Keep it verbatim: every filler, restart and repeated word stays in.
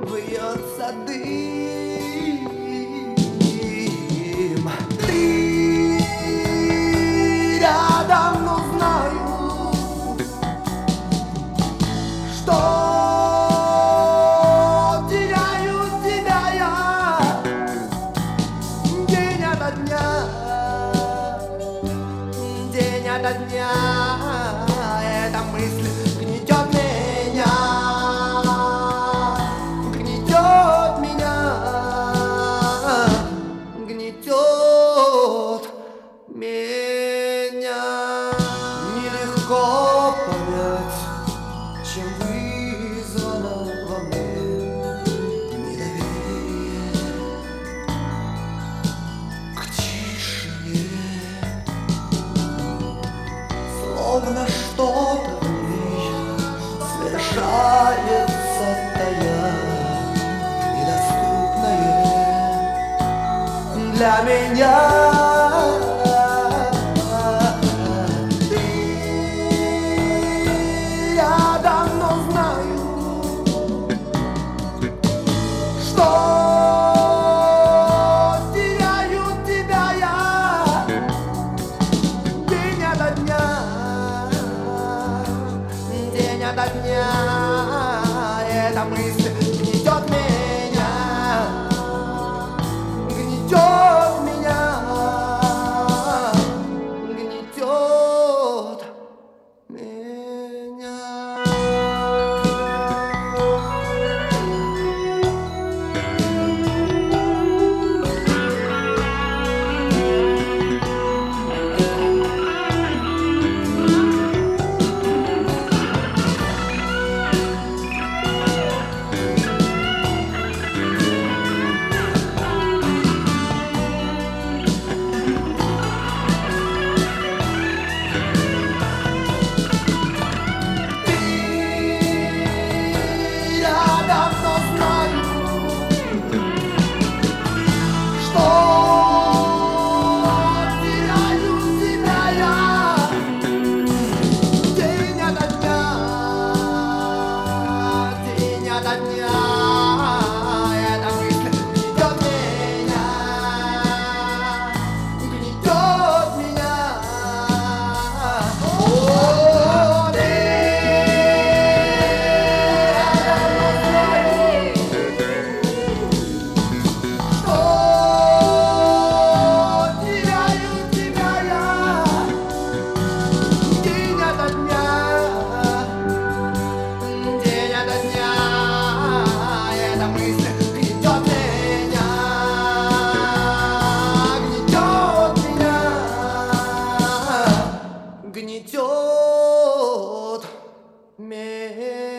вьется дым. Ты рядом, но знаю, что теряю тебя я день ото дня, день ото дня. Эта мысль гнетет меня, гнетет меня, гнетет меня. Нелегко понять, чем вызвано во мне недоверие к тишине. Словно что-то в ней совершается, тая, недоступное для меня. Ты рядом, но знаю, что теряю тебя я день ото дня, день ото дня. Эта мысль гнетет меня, гнетет меня, гнетет меня. Гнетет меня.